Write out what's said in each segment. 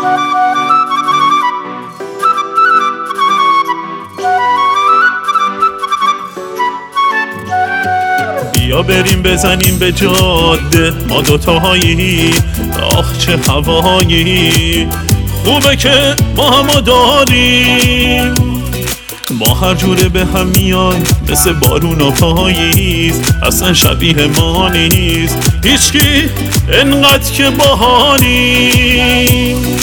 بیا بریم بزنیم به جاده ما دوتایی، آخ چه هوایی خوبه که ما همو داریم. ما هر جوره به هم میایم مثل بارون و پاییز، اصلا شبیه ما نیست هیچکی انقدر که باحالیم.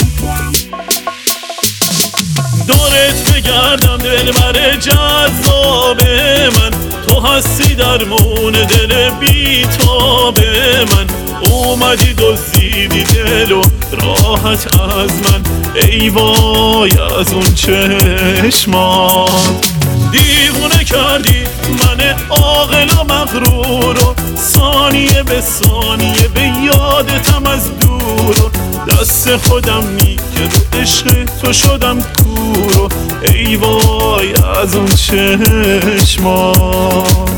دورت بگردم دلبر جذاب من، تو هستی درمون دل بیتاب من. اومدی دزدیدی دل و راحت از من، ای وای از اون چشمات. دیوونه کردی من عاقل و مغرور و ثانیه به ثانیه به یادتم از دور و دست خودم میگه رو عشق تو شدم کور و ای وای از اون چشمات.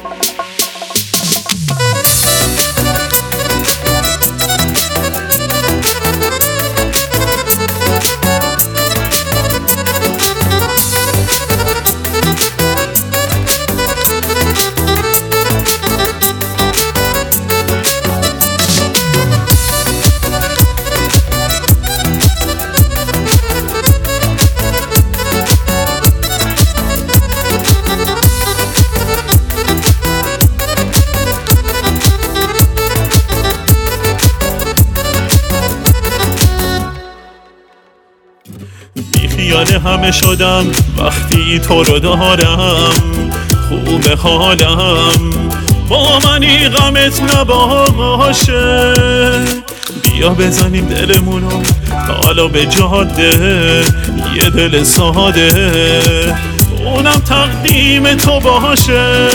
بیخیال همه شدم وقتی تو رو دارم، خوب حالم با منی غمت نباشه. بیا بزنیم دلمونو حالا به جاده، یه دل ساده اونم تقدیم تو باشه.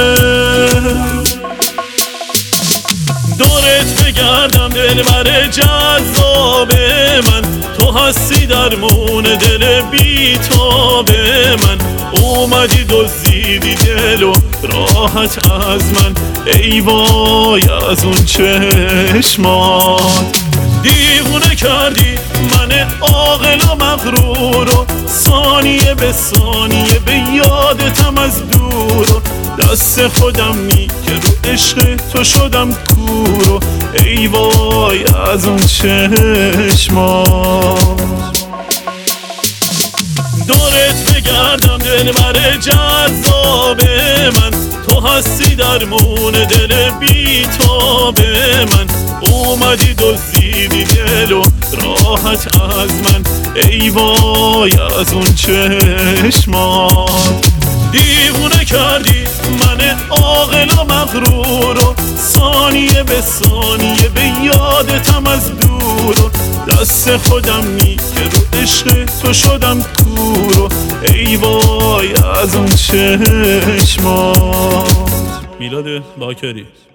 دورت بگردم دلبر جذاب من، تو هستی درمون دل بیتاب من. اومدی دزدیدی دل و راحت از من، ای وای از اون چشمات. دیوونه کردی من عاقل و مغرور و ثانیه به ثانیه به یادتم از دور و دست خودم میگه رو عشق تو شدم کور و ای وای از اون چشمات. دورت بگردم دلبر جذاب من، تو هستی درمون دل بیتاب من. اومدی دزدیدی دل و راحت از من، ای وای از اون چشمات. دیوونه کردی من عاقل و مغرور و ثانیه به ثانیه به یادتم از دور و دست خودم میگه رو عشق تو شدم کور و ای وای از اون چشمات. میلاد باکری.